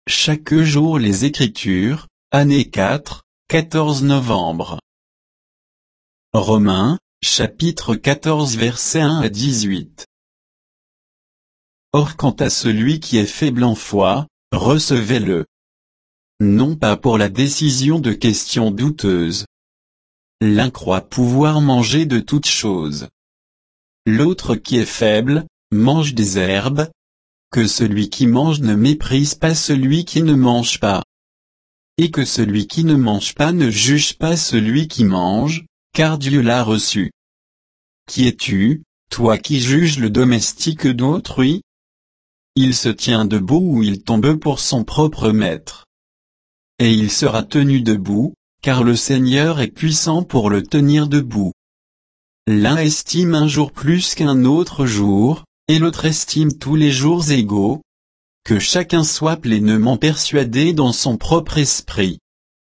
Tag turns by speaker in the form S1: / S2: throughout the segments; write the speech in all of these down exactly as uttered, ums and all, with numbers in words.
S1: chaque jour les Écritures, année quatre, quatorze novembre. Romains, chapitre quatorze versets un à dix-huit. Or quant à celui qui est faible en foi, recevez-le. Non pas pour la décision de questions douteuses. L'un croit pouvoir manger de toutes choses. L'autre qui est faible, mange des herbes. Que celui qui mange ne méprise pas celui qui ne mange pas. Et que celui qui ne mange pas ne juge pas celui qui mange, car Dieu l'a reçu. Qui es-tu, toi qui juges le domestique d'autrui? Il se tient debout ou il tombe pour son propre maître. Et il sera tenu debout, car le Seigneur est puissant pour le tenir debout. L'un estime un jour plus qu'un autre jour, et l'autre estime tous les jours égaux. Que chacun soit pleinement persuadé dans son propre esprit.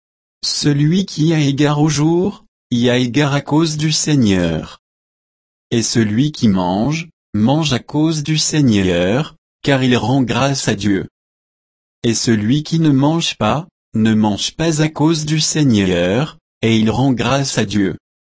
S1: Celui qui a égard au jour, y a égard à cause du Seigneur. Et celui qui mange, mange à cause du Seigneur, car il rend grâce à Dieu. Et celui qui ne mange pas, ne mange pas à cause du Seigneur, et il rend grâce à Dieu.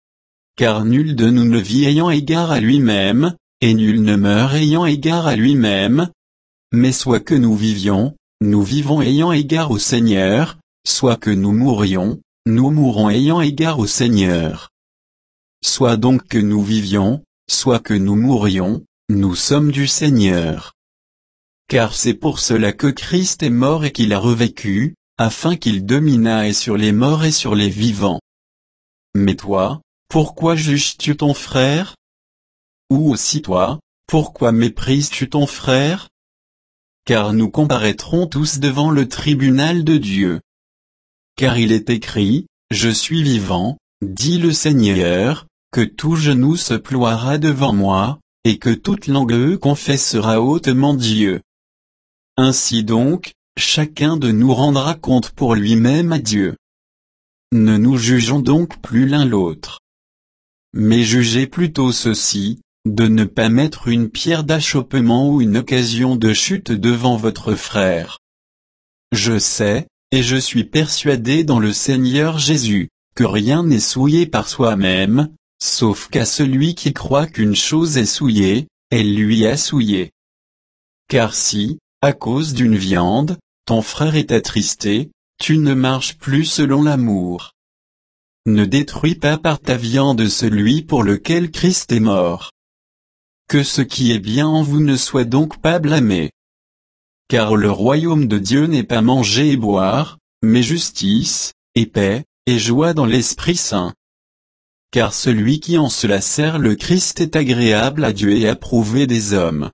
S1: Car nul de nous ne vit ayant égard à lui-même, et nul ne meurt ayant égard à lui-même. Mais soit que nous vivions, nous vivons ayant égard au Seigneur, soit que nous mourions, nous mourons ayant égard au Seigneur. Soit donc que nous vivions, soit que nous mourions, nous sommes du Seigneur. Car c'est pour cela que Christ est mort et qu'il a revécu, afin qu'il dominât sur les morts et sur les vivants. Mais toi, pourquoi juges-tu ton frère? Ou aussi toi, pourquoi méprises-tu ton frère? Car nous comparaîtrons tous devant le tribunal de Dieu. Car il est écrit, je suis vivant, dit le Seigneur, que tout genou se ploiera devant moi, et que toute langue confessera hautement Dieu. Ainsi donc, chacun de nous rendra compte pour lui-même à Dieu. Ne nous jugeons donc plus l'un l'autre. Mais jugez plutôt ceci, de ne pas mettre une pierre d'achoppement ou une occasion de chute devant votre frère. Je sais, et je suis persuadé dans le Seigneur Jésus, que rien n'est souillé par soi-même, sauf qu'à celui qui croit qu'une chose est souillée, elle lui a souillé. Car si, à cause d'une viande, ton frère est attristé, tu ne marches plus selon l'amour. Ne détruis pas par ta viande celui pour lequel Christ est mort. Que ce qui est bien en vous ne soit donc pas blâmé. Car le royaume de Dieu n'est pas manger et boire, mais justice, et paix, et joie dans l'Esprit Saint. Car celui qui en cela sert le Christ est agréable à Dieu et approuvé des hommes.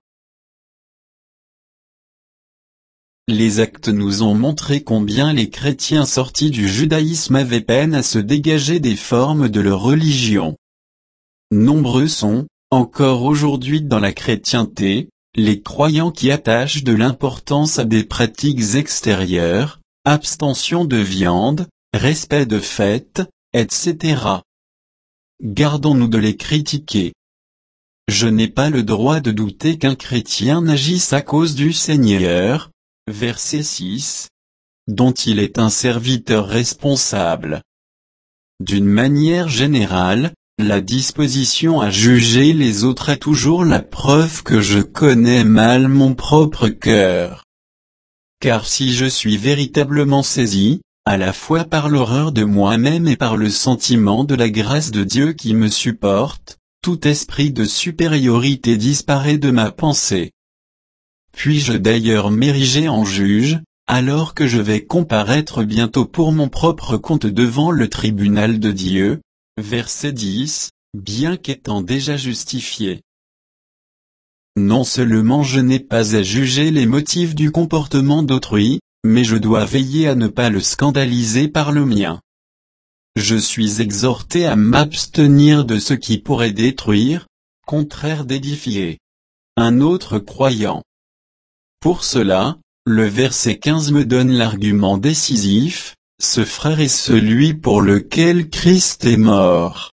S1: Les actes nous ont montré combien les chrétiens sortis du judaïsme avaient peine à se dégager des formes de leur religion. Nombreux sont, encore aujourd'hui dans la chrétienté, les croyants qui attachent de l'importance à des pratiques extérieures, abstention de viande, respect de fêtes, et cetera. Gardons-nous de les critiquer. Je n'ai pas le droit de douter qu'un chrétien n'agisse à cause du Seigneur, verset six, dont il est un serviteur responsable. D'une manière générale, la disposition à juger les autres est toujours la preuve que je connais mal mon propre cœur. Car si je suis véritablement saisi, à la fois par l'horreur de moi-même et par le sentiment de la grâce de Dieu qui me supporte, tout esprit de supériorité disparaît de ma pensée. Puis-je d'ailleurs m'ériger en juge, alors que je vais comparaître bientôt pour mon propre compte devant le tribunal de Dieu? Verset dix, bien qu'étant déjà justifié. Non seulement je n'ai pas à juger les motifs du comportement d'autrui, mais je dois veiller à ne pas le scandaliser par le mien. Je suis exhorté à m'abstenir de ce qui pourrait détruire, contraire d'édifier un autre croyant. Pour cela, le verset quinze me donne l'argument décisif, ce frère est celui pour lequel Christ est mort.